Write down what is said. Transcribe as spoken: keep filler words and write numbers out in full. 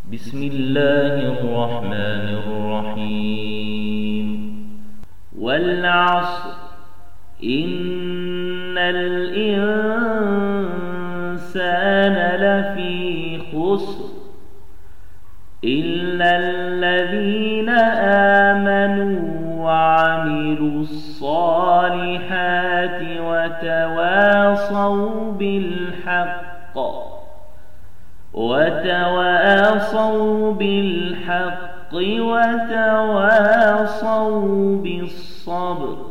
بسم الله الرحمن الرحيم والعصر إن الإنسان لفي خسر إلا الذين آمنوا وعملوا الصالحات وتواصوا بالحق وتواصوا بالحق وتواصوا بالصبر.